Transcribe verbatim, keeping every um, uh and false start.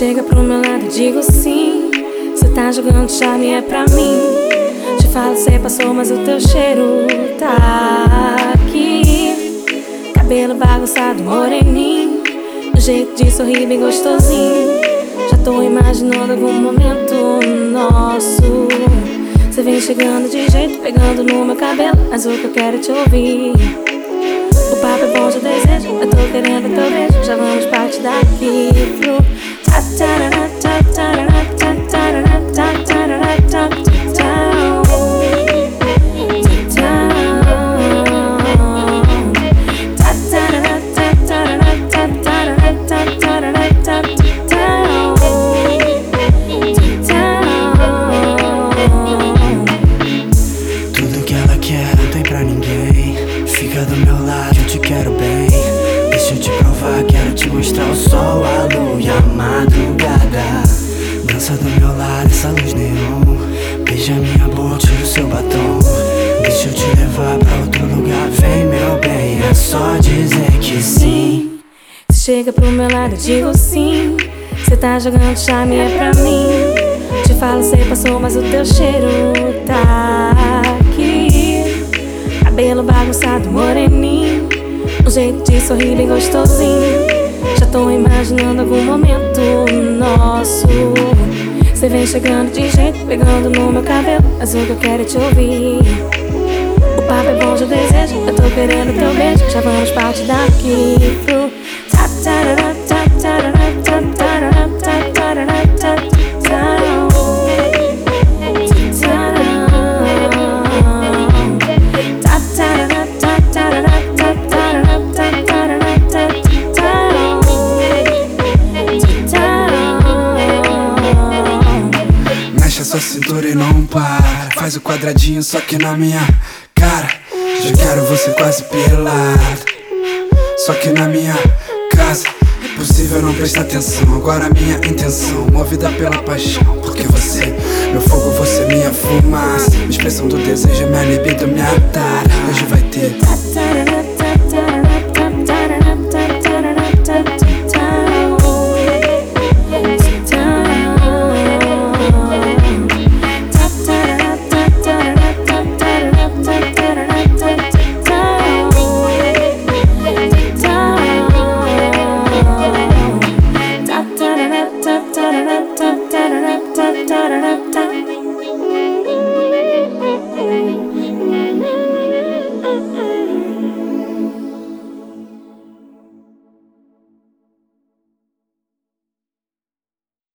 Chega pro meu lado e digo sim. Cê tá jogando charme, é pra mim. Te falo, cê passou, mas o teu cheiro tá aqui. Cabelo bagunçado, moreninho, um jeito de sorrir bem gostosinho. Já tô imaginando algum momento nosso. Cê vem chegando de jeito, pegando no meu cabelo, mas o que eu quero é te ouvir. O papo é bom, já desejo, eu tô querendo teu beijo. Já vamos partir daqui pro tudo que ela quer não tem pra ninguém. Fica do meu lado, eu te quero bem. Deixa eu te provar, quero te mostrar o sol, a lua e a madrugada. Dança do meu lado, essa luz neon. Beija minha boca, tira o seu batom. Deixa eu te levar pra outro lugar. Vem, meu bem, é só dizer que sim. Cê chega pro meu lado, eu digo sim. Cê tá jogando charme, é pra mim. Te falo, cê passou, mas o teu cheiro tá aqui. Cabelo bagunçado, moreninho, um jeito de sorrir bem gostosinho. Já tô imaginando algum momento nosso. Cê vem chegando de jeito, pegando no meu cabelo, mas o que eu quero é te ouvir. O papo é bom, já desejo, eu tô querendo teu beijo. Já vamos partir daqui pro ta tarara, ta tarara, ta tarara, ta tarara, ta tarara. Sua cintura e não para. Faz o quadradinho só que na minha cara. Já quero você quase pelado, só que na minha casa. Impossível não prestar atenção. Agora minha intenção, movida pela paixão. Porque você, meu fogo, você minha fumaça. Expressão do desejo, minha libido me atara. Hoje vai ter